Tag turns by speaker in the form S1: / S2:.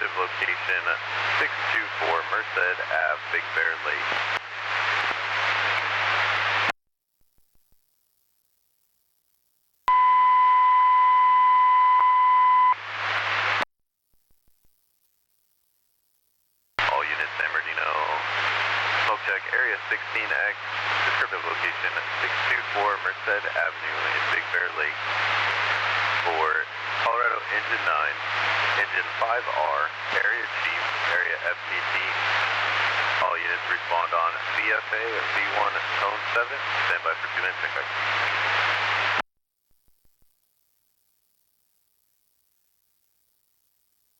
S1: descriptive location 624 Merced Ave, Big Bear Lake. All units, San Bernardino, smoke check, area 16X, descriptive location 624 Merced Avenue in Big Bear Lake. For Colorado Engine 9, Engine 5R, Area Chief, Area FPT. All units respond on VFA V1 Zone 7. Stand by for 2 minutes.